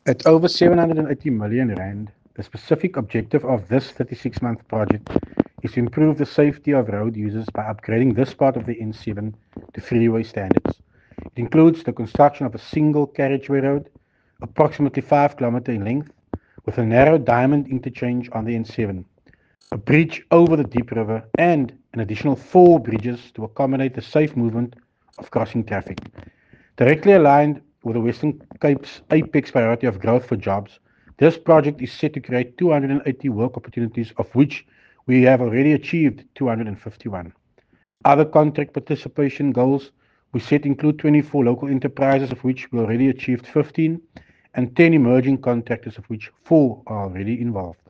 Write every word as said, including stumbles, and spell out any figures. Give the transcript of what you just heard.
At over seven hundred eighty million rand, the specific objective of this thirty-six month project is to improve the safety of road users by upgrading this part of the N seven to freeway standards. It includes the construction of a single carriageway road, approximately five kilometers in length, with a narrow diamond interchange on the N seven, a bridge over the Deep River, and an additional four bridges to accommodate the safe movement of crossing traffic. Directly aligned with the Western Cape's apex priority of growth for jobs, this project is set to create two hundred eighty work opportunities, of which we have already achieved two hundred fifty-one. Other contract participation goals we set include twenty-four local enterprises, of which we already achieved fifteen, and ten emerging contractors, of which four are already involved.